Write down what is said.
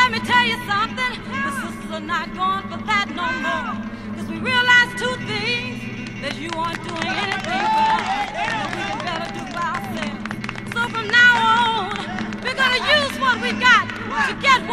let me tell you something. The sisters are not going for that no more. Cause we realize two things. That you aren't doing anything for us. That we can better do by ourselves. So from now on, we're gonna use what we got to get